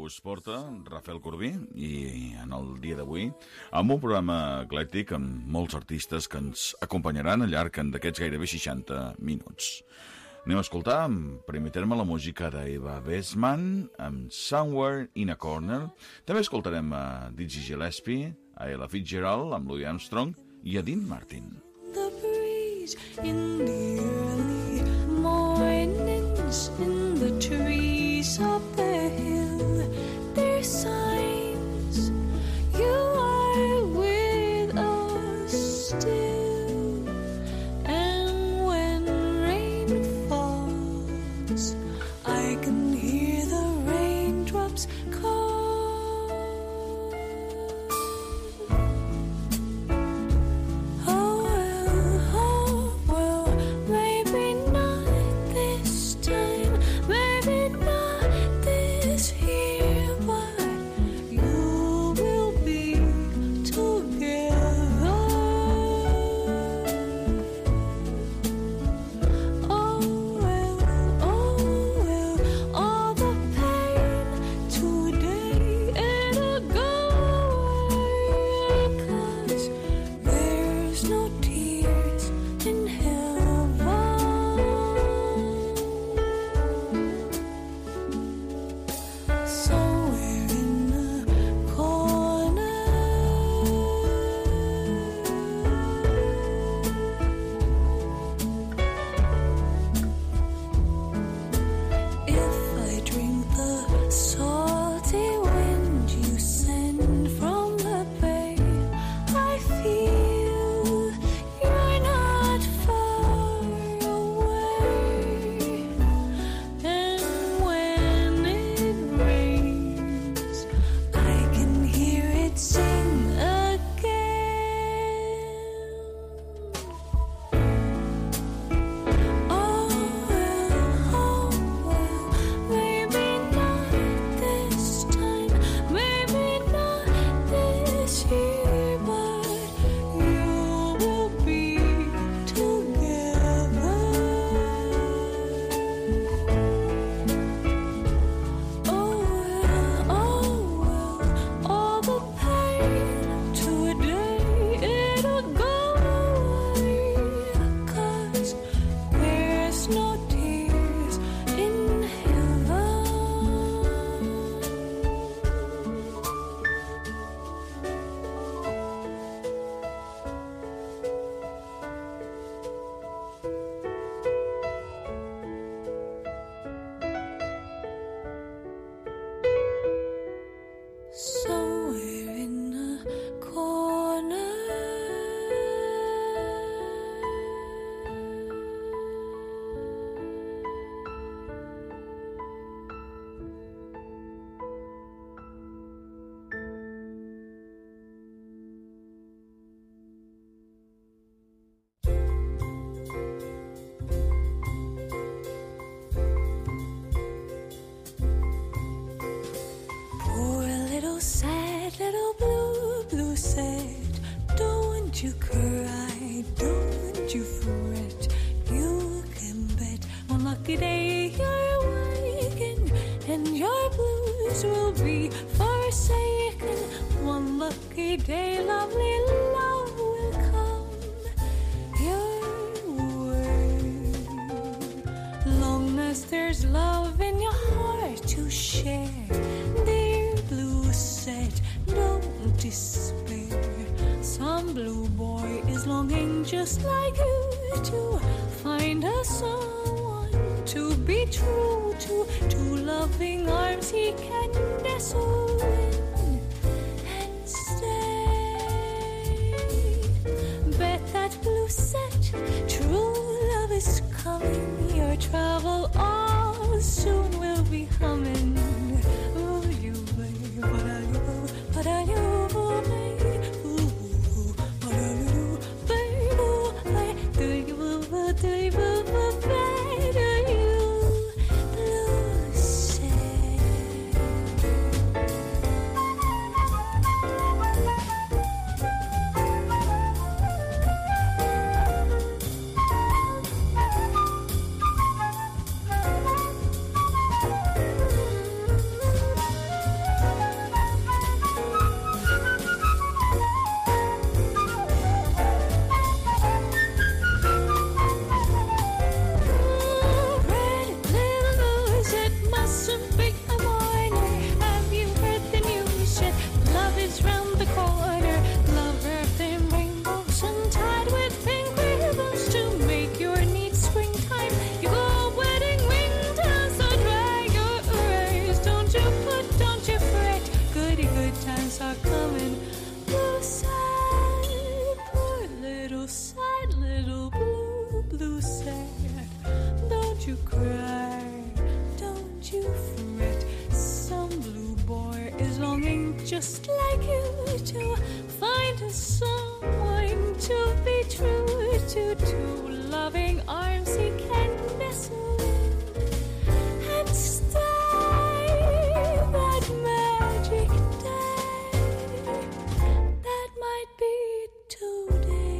us porta Rafael Corbí, i en el dia d'avui amb un programa eclèctic amb molts artistes que ens acompanyaran al llarg d'aquests gairebé 60 minuts. Anem a escoltar en primer terme la música d'Eva Westman amb Somewhere in a Corner. També escoltarem a Dizzy Gillespie, a Ella Fitzgerald amb Louis Armstrong i a Dean Martin. The breeze in the early mornings, in the trees up the hill, there's signs you are with us still. And when rain falls, I can hear the raindrops call. to someone to be true to two loving arms he can nestle in and stay that magic day that might be today.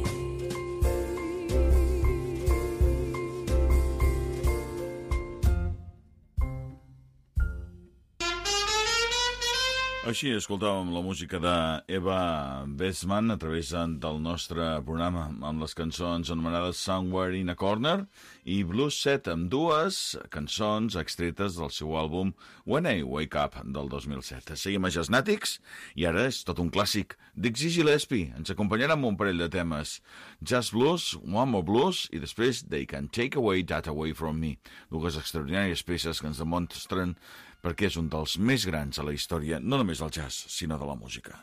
Així escoltàvem la música d'Eva Bestman a través del nostre programa amb les cançons anomenades Somewhere in a Corner i Blues Set, amb dues cançons extretes del seu àlbum When I Wake Up del 2007. Seguim a Jazznàtics i ara és tot un clàssic. Dixie Gillespie ens acompanyarà amb un parell de temes. Jazz Blues, One More Blues i després They Can Take Away That Away From Me. Dues extraordinàries peces que ens demostren perquè és un dels més grans a la història, no només del jazz, sinó de la música.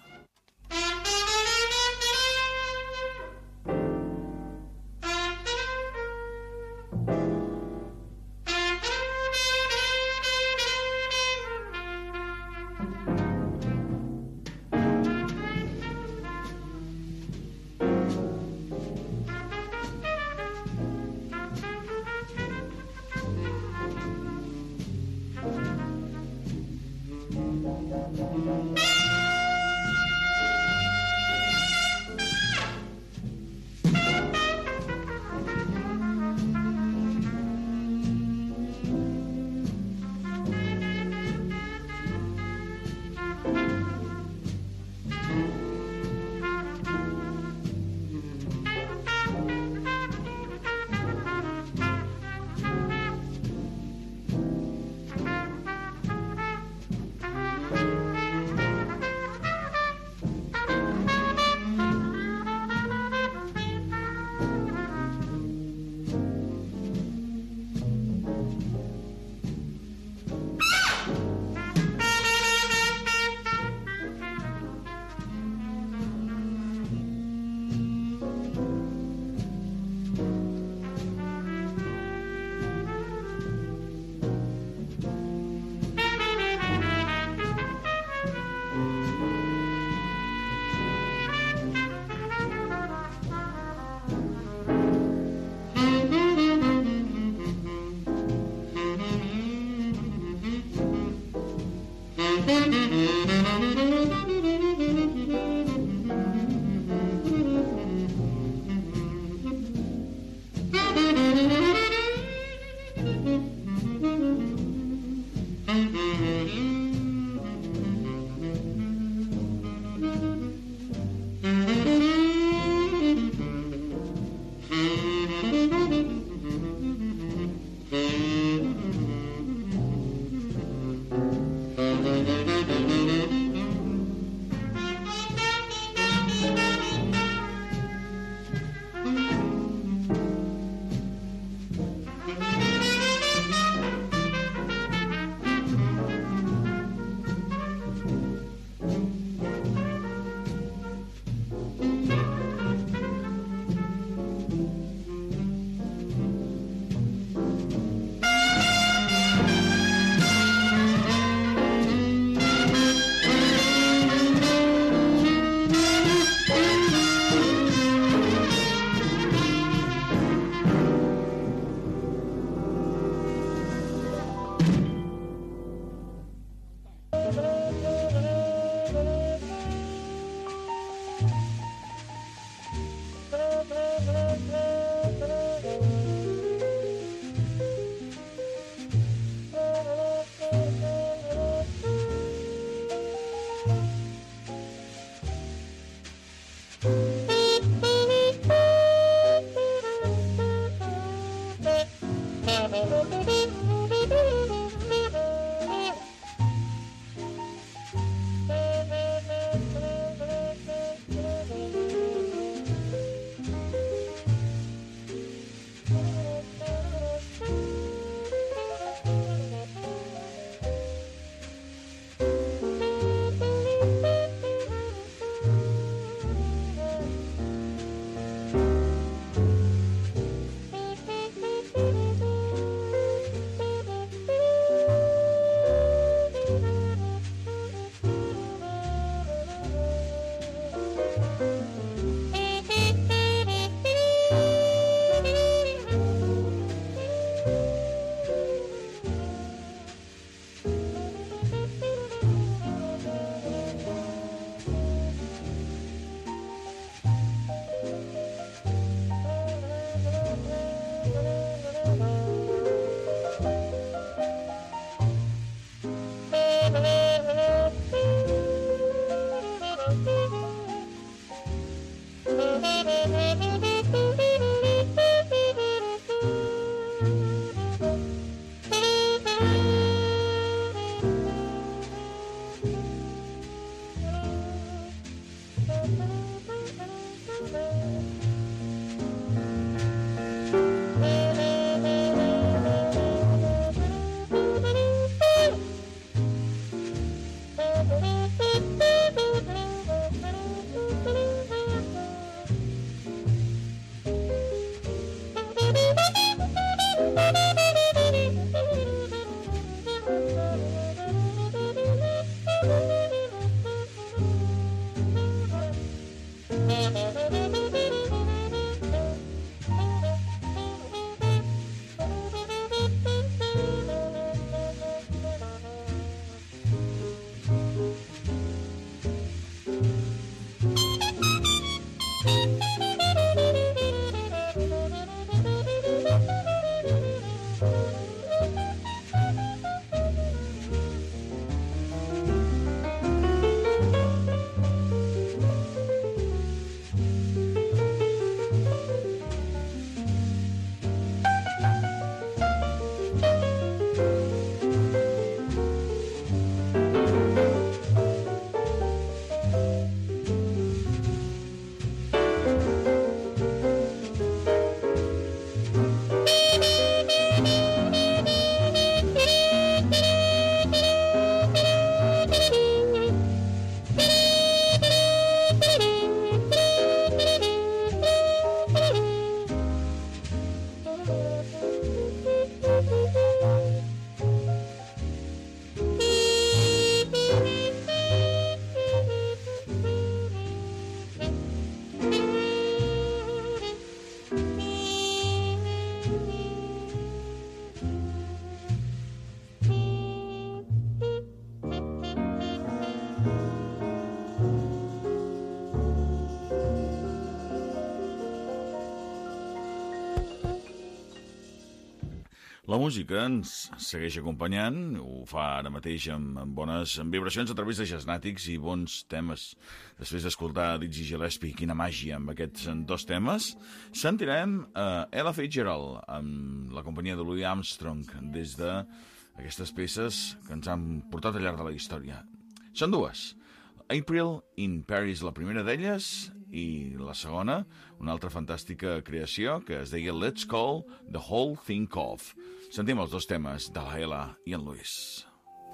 La música ens segueix acompanyant, ho fa ara mateix amb bones vibracions a través de Jazznàtics i bons temes. Després d'escoltar Dizzy Gillespie, quina màgia amb aquests dos temes, sentirem Ella Fitzgerald amb la companyia de Louis Armstrong des d'aquestes peces que ens han portat al llarg de la història. Són dues. April in Paris, la primera d'elles, i la segona, una altra fantàstica creació que es deia Let's Call the Whole Thing Off. Sentim els dos temes de la Ella i en Louis.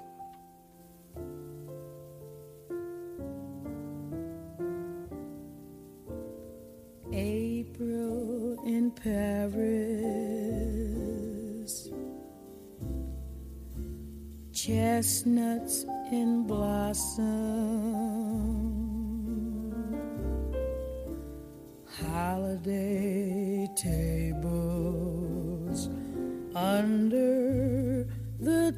April in Paris, chestnuts in blossom, holiday tables under the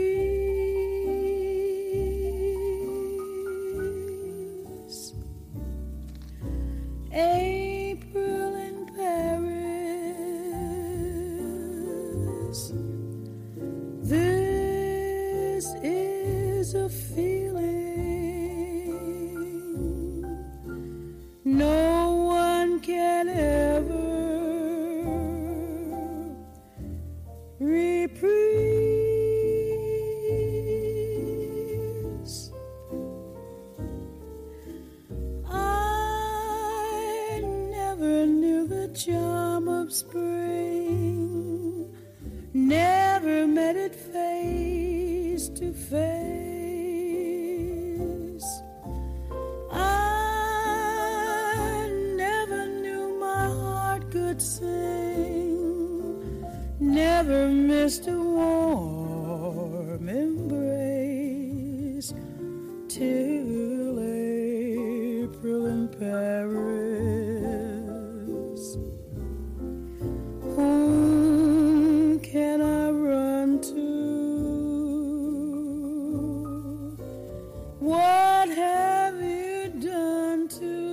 trees. April in Paris, this is a feeling no one can ever reprise. I never knew the charm of spring, never met it face to face. I never knew my heart could sing, never missed a warm embrace till April in Paris. Whom can I run to? What have you done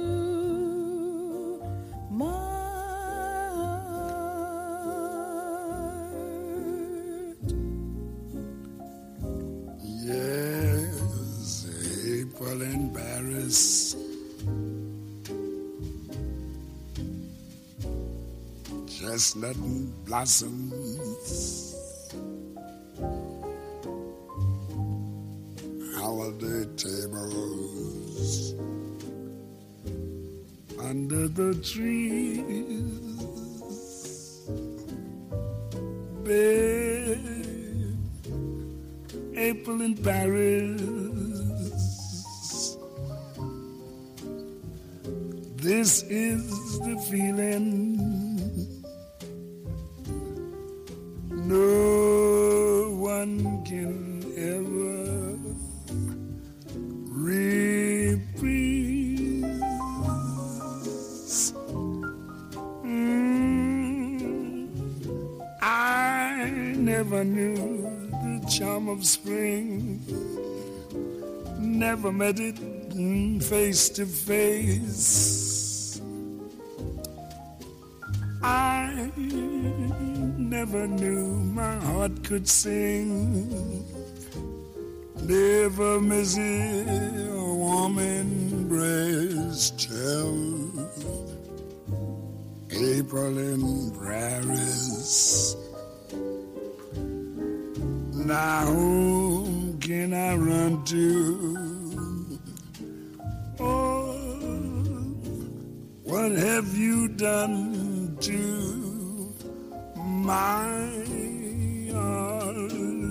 to my heart? Yes, April in Paris, chestnut blossoms, holiday tables under the trees. Babe, April in Paris. This is the feeling no one can ever reprise. I never knew the charm of spring, never met it face to face. I never knew my heart could sing, never miss a warm embrace till April in Paris. Now whom can I run to? Oh, what have you done to my heart?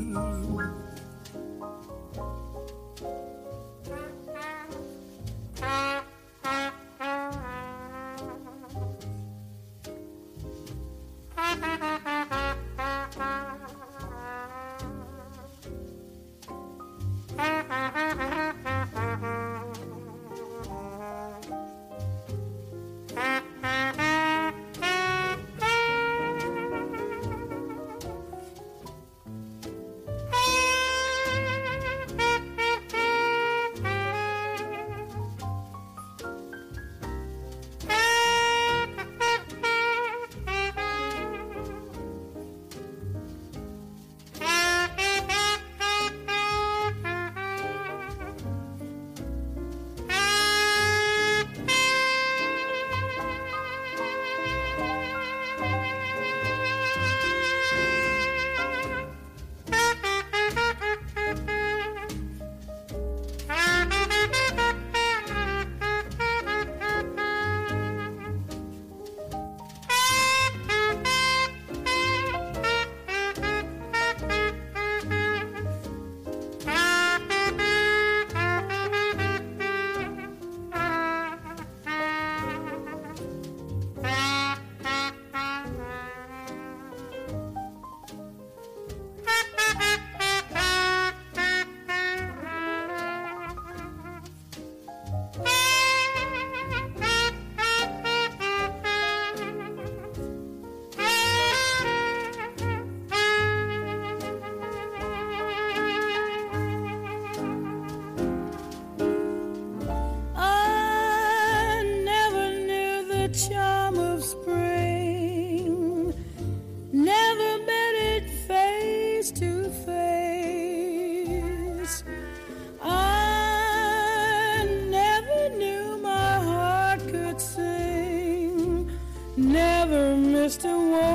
Just a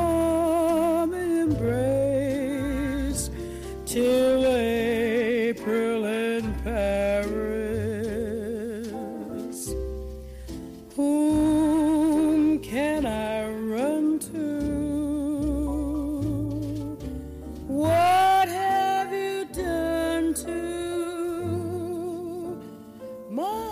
warm embrace till April in Paris. Whom can I run to? What have you done to my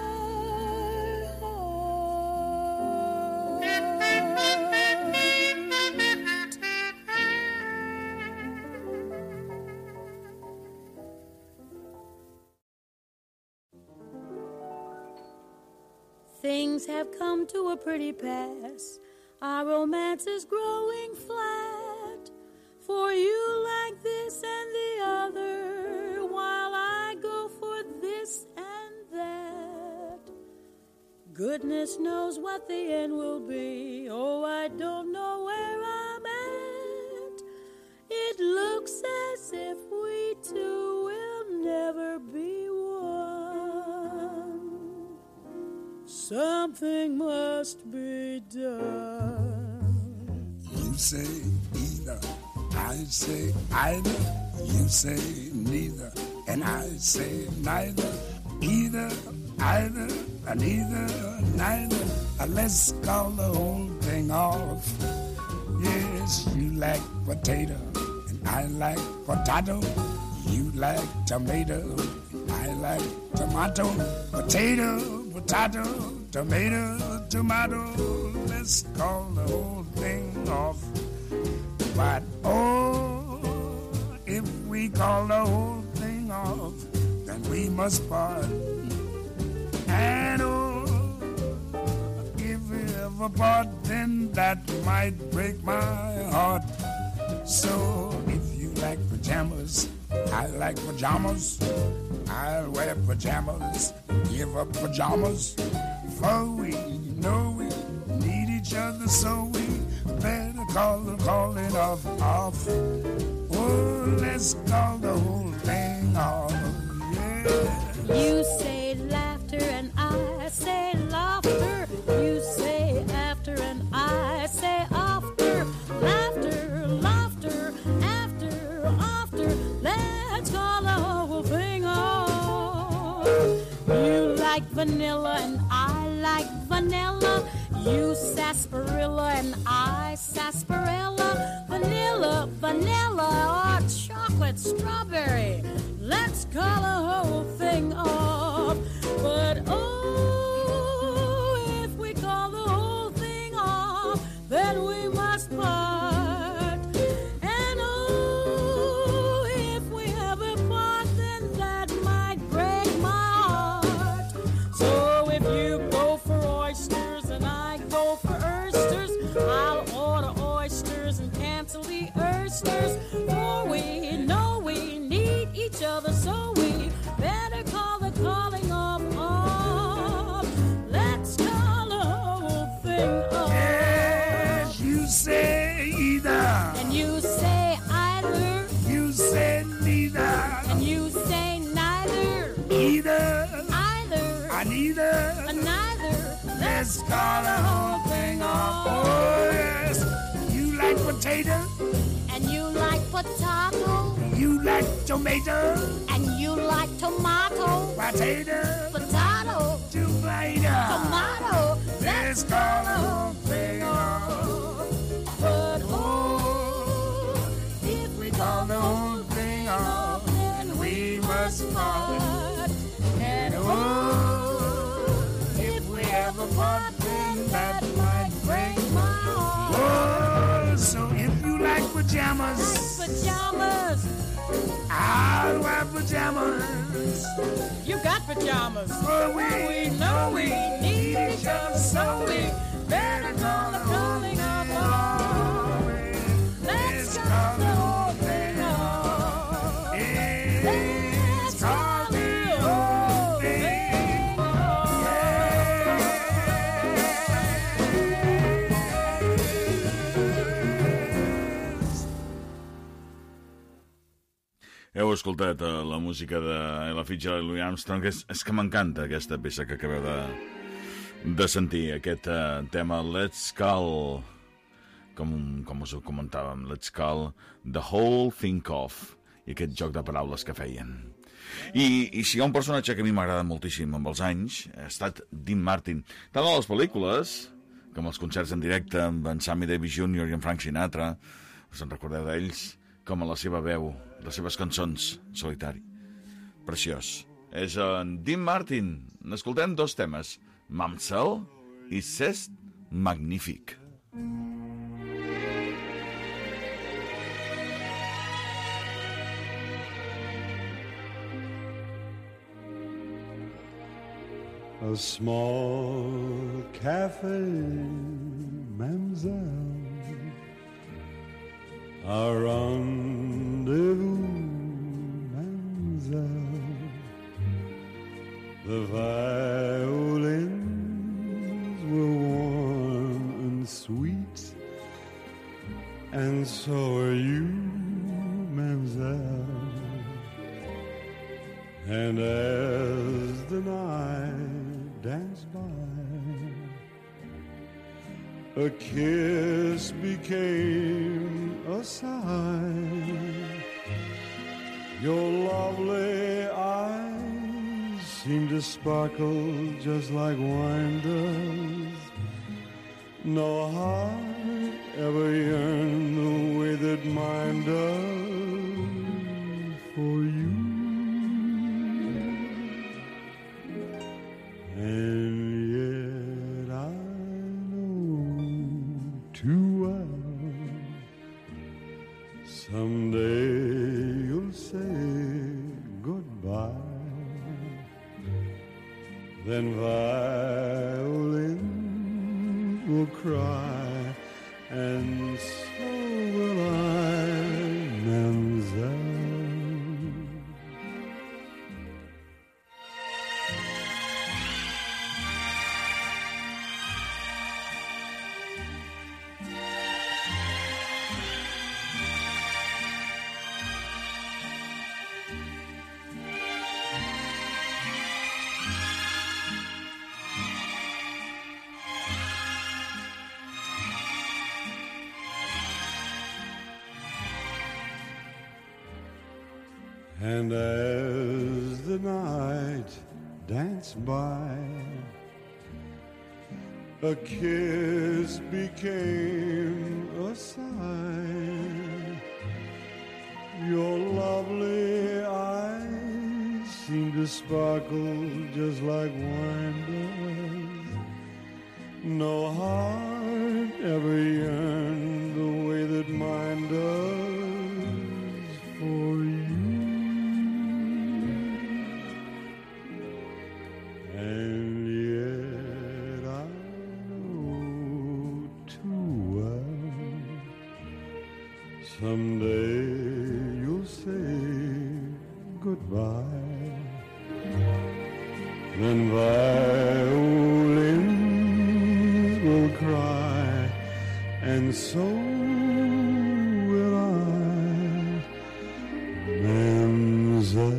Things have come to a pretty pass. Our romance is growing flat. For you like this and the other, while I go for this and that. Goodness knows what the end will be. Oh, I don't know where I'm at. It looks as if we two will never be one. Something must be done. You say either, I say either. You say neither, and I say neither. Either, either, neither, neither. let's call the whole thing off. Yes, you like potato, and I like potato. You like tomato, I like tomato. Potato, potato, tomato, tomato. Let's call the whole thing off. But oh, if we call the whole thing off, then we must part. And oh, if we ever part, then that might break my heart. So if you like pajamas, I like pajamas. I'll wear pajamas, give up pajamas. For we know we need each other, so we better call the calling off. Oh, let's call the whole thing off. Yeah. You say laughter and I say laughter. You say after and I say after. Laughter, laughter, after. Let's call the whole thing off. You like vanilla and I like vanilla. You sarsaparilla and I sarsaparilla. Vanilla, vanilla, or chocolate strawberry. Let's call the whole thing off. But oh, if we call the whole thing off, then we must part. And oh, if we ever part, then that might break my heart. So if you go for oysters and I go for oysters, I'll order oysters and cancel the oysters. For we know we need each other, so we better call the calling off. Let's call the whole thing off. Yes, you say either, And you say either, you say neither, and you say neither, either, either, neither. neither. Let's call the whole thing off. Oh yes, you like potato, And you like potato, you like tomato, and you like tomato, potato, potato, tomato. tomato. Let's call the whole thing off. But oh, If we call the whole thing off, then we must part. part. And oh, if we ever part, then that might break my heart. Oh, so if you like pajamas, Pajamas, I'll wear pajamas. you got pajamas. For we know we need each other, so we better call the whole thing off. Let's call the whole thing off. Let's call the whole thing Heu escoltat la música de Ella Fitzgerald i Louis Armstrong. És que m'encanta aquesta peça que acabeu de sentir, aquest tema Let's Call, com us ho comentàvem, Let's Call the Whole Thing Off, i aquest joc de paraules que feien. I si hi ha un personatge que a mi m'agrada moltíssim amb els anys, ha estat Dean Martin, tant a les pel·lícules com els concerts en directe amb en Sammy Davis Jr. i en Frank Sinatra, us en recordeu d'ells, com a la seva veu, les seves cançons en solitari. Preciós. És en Dean Martin. N'escoltem dos temes, Mamselle i C'est Magnifique. A small cafe, mademoiselle, a rendezvous, mademoiselle. The violins were warm and sweet, and so are you, mademoiselle. And as the night danced by, a kiss became a sigh. Your lovely eyes seemed to sparkle just like wine does No heart ever yearned the way that mine does for you. And yet I know too well someday you'll say goodbye. Then violins will cry, and so will I, Mademoiselle. And as the night danced by, a kiss became a sigh. Your lovely eyes seemed to sparkle just like wine does. No heart ever yearned the way that mine does for you. And yet I know too well someday you'll say goodbye. Then violins will cry, and so will I, Mademoiselle.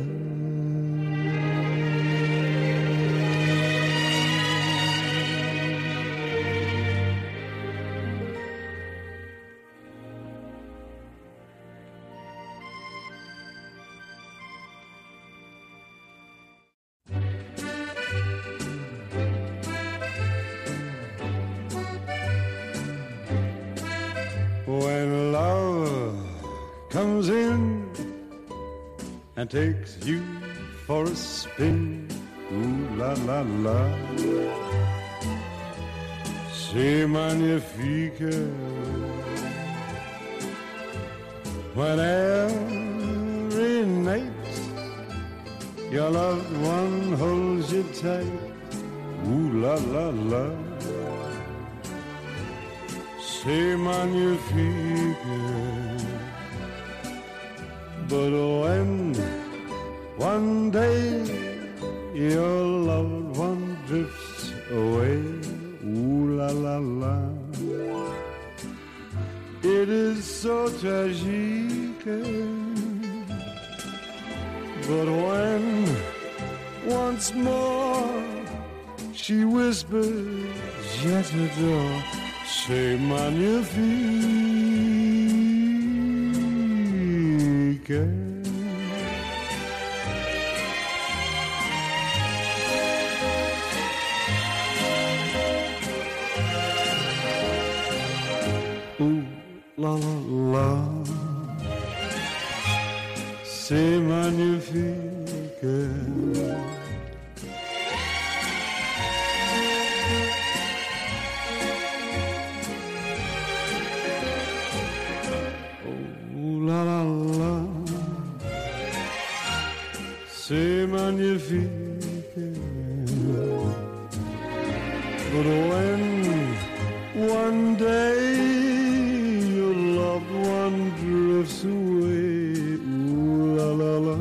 When love comes in and takes you for a spin, ooh la la la, c'est magnifique. When every night your loved one holds you tight, ooh la la la, c'est magnifique. But when one day your loved one drifts away, ooh la la la, it is so tragique. But when once more she whispers, je t'adore, c'est magnifique. Ooh la la la, c'est magnifique. C'est magnifique. But when one day your loved one drifts away, ooh la la la,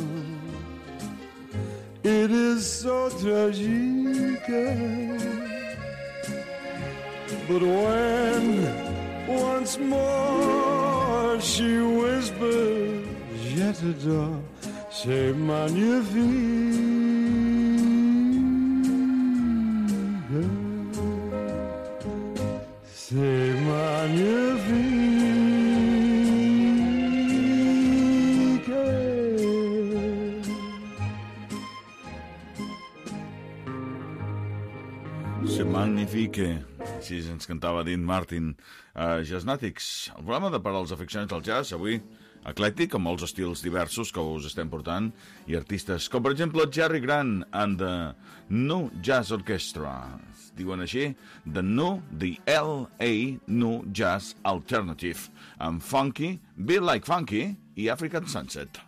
it is so tragique. But when once more she whispers, je t'adore, c'est magnifique. C'est magnifique. C'est magnifique. Magnifique. Així ens cantava Dean Martin a Jazznatics, el programa per als aficionats del jazz, avui eclèctic, amb molts estils diversos que us estem portant, i artistes com, per exemple, Jerry Grant and the New Jazz Orchestra. Diuen així, the LA New Jazz Alternative, amb Funky, Be Like Funky i African Sunset.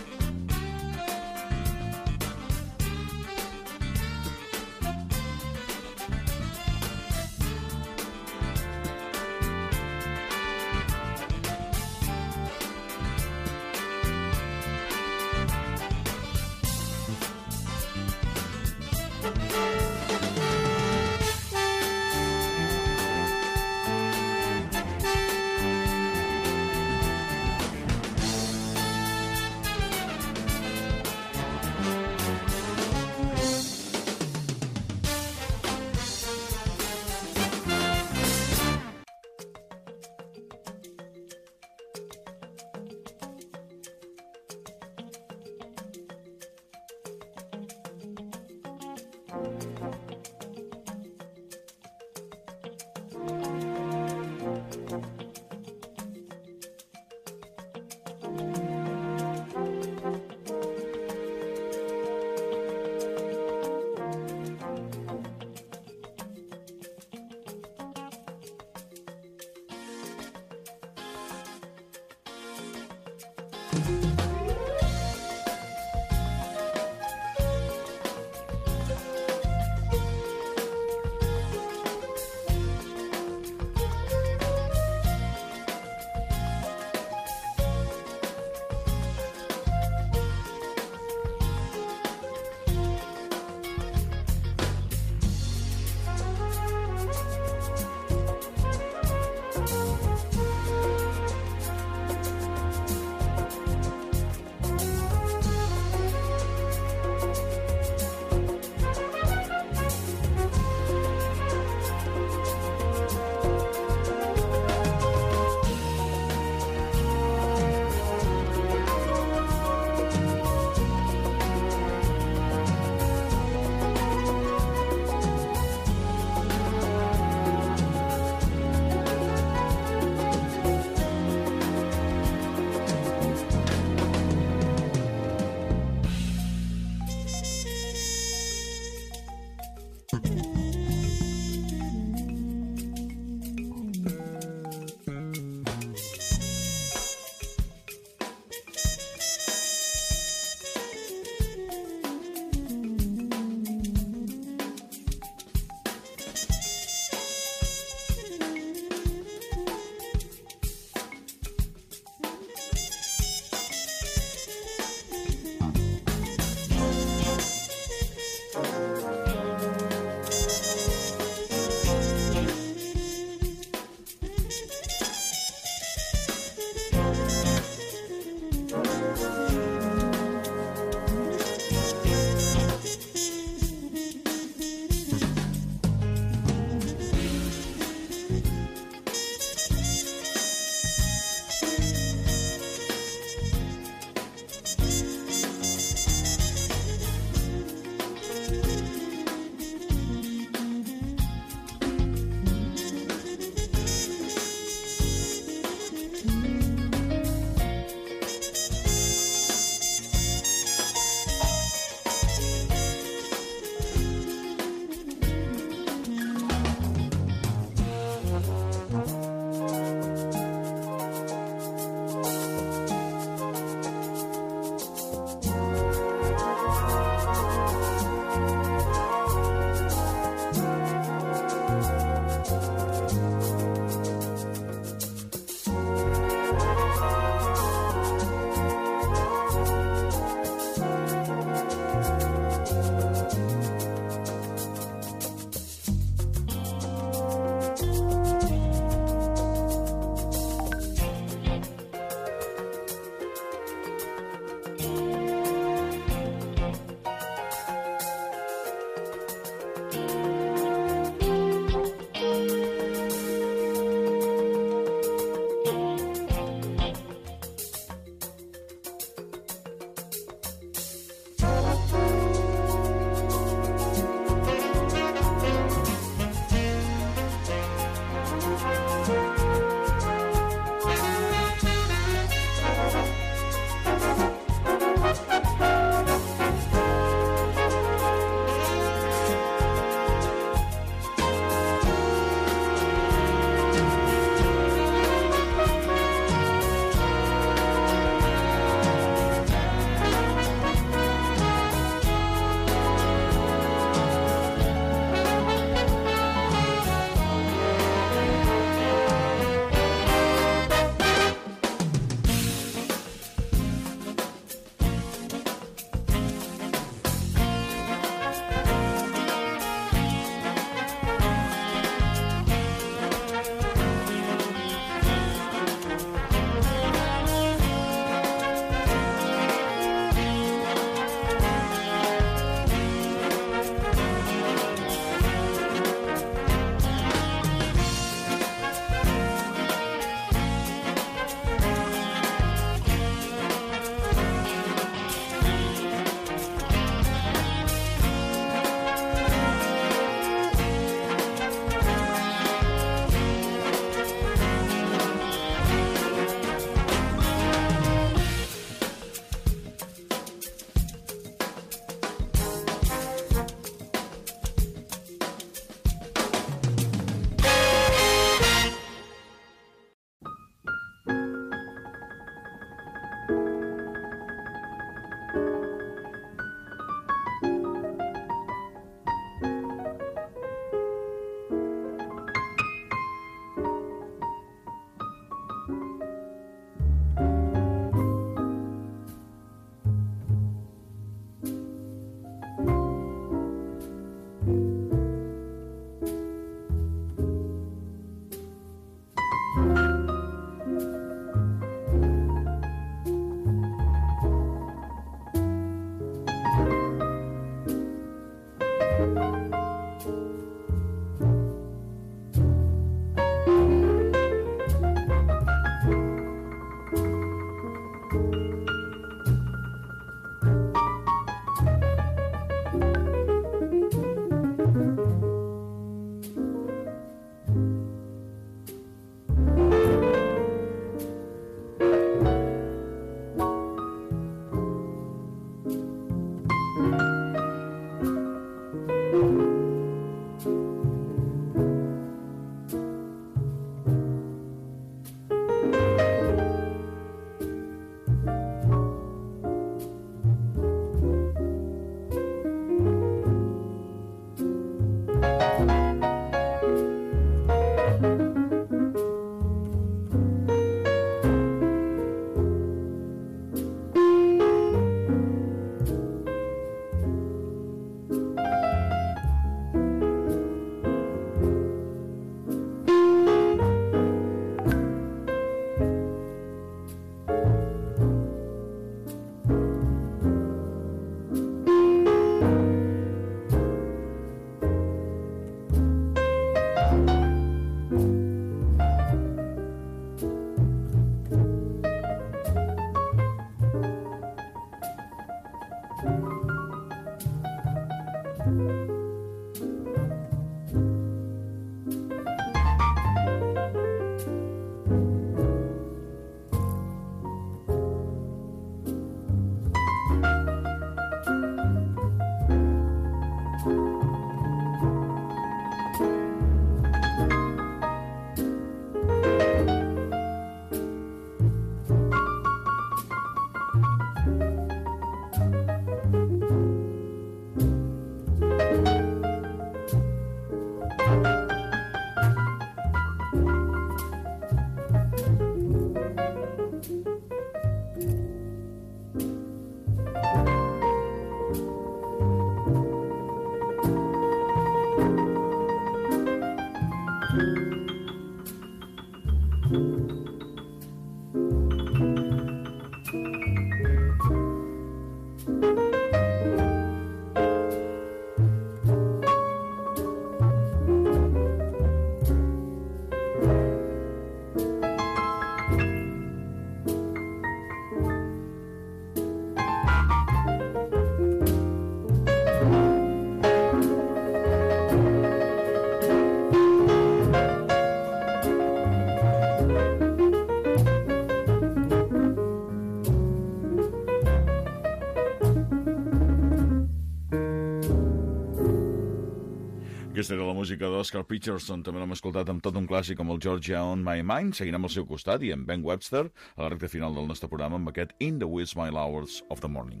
Aquesta era la música d'Oscar Peterson, també l'hem escoltat amb tot un clàssic com el Georgia on My Mind. Seguirem al seu costat i amb Ben Webster a la recta final del nostre programa amb aquest In the Wee Smile Hours of the Morning.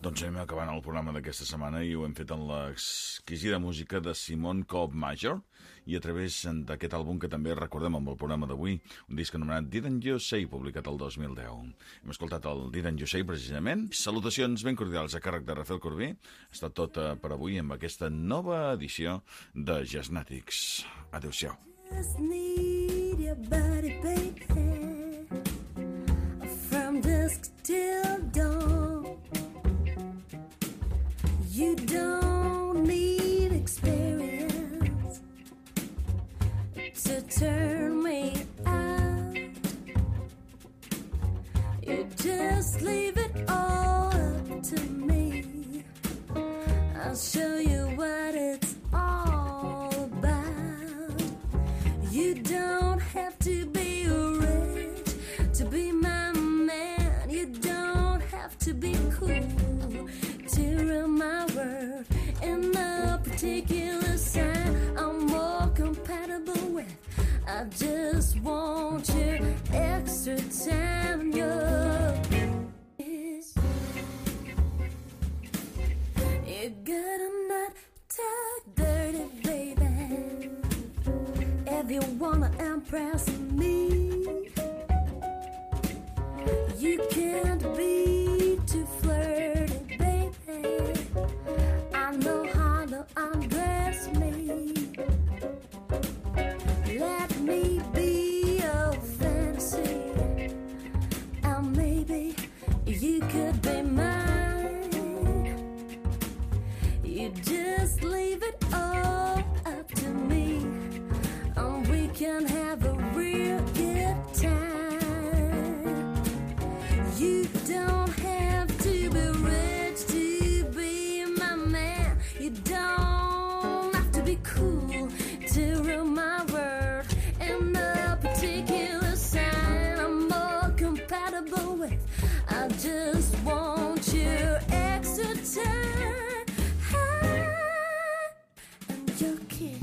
Doncs anem acabant el programa d'aquesta setmana i ho hem fet amb l'exquisida música de Simon Cobb Major i a través d'aquest àlbum que també recordem amb el programa d'avui, un disc anomenat Didn't You Say, publicat el 2010. Hem escoltat el Didn't You Say precisament. Salutacions ben cordials a càrrec de Rafael Corbí. Ha estat tot per avui amb aquesta nova edició de Jazznàtics. Adéu-siau. Just need your body, baby, from dusk till dawn. You don't need experience to turn me out. You just leave it all up to me. I'll show you what it's all about. You don't have to be rich to be my man. You don't have to be cool to rule my world. In the particular sign I'm more compatible with, I just want your extra time, your kiss. You gotta not talk dirty, baby, if you wanna impress me. You can't be too flirty, baby. I know how to undress me. Let me be your fantasy, and maybe you could be mine. You just leave it all up to me, and we can have a real good time. You don't have to be rich to be my man. You don't have to be cool to rule my world. In the particular sign I'm more compatible with, I just want your extra time and your kiss.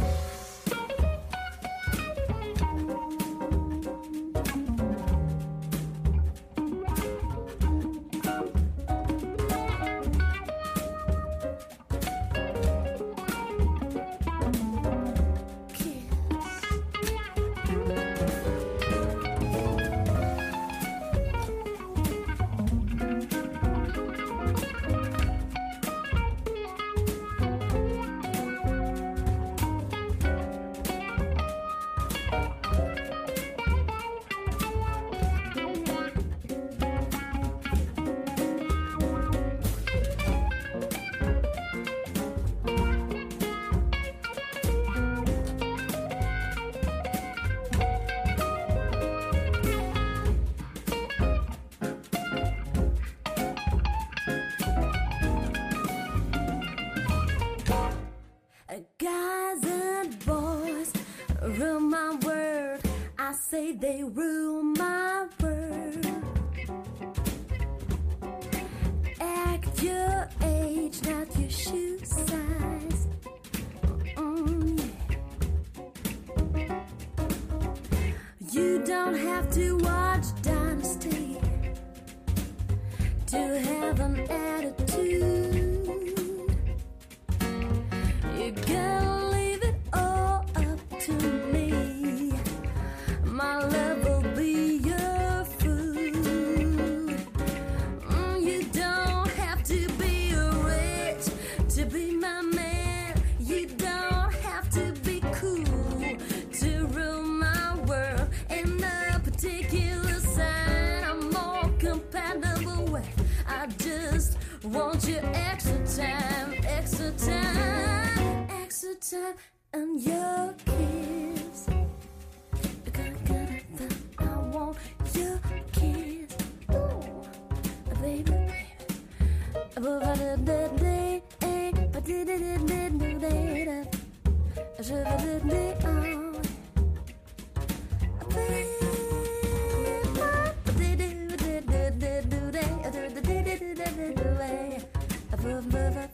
Guys and boys rule my world. I say they rule my world. Act your age, not your shoe size. Yeah. You don't have to watch Dynasty to have an attitude. You gotta leave it all up to me. My love will be your food. You don't have to be rich to be my man. You don't have to be cool to rule my world. In the particular sign I'm more compatible with, I just want your extra time, extra time, extra time, and your kiss. I want your kiss. Ooh, baby, baby.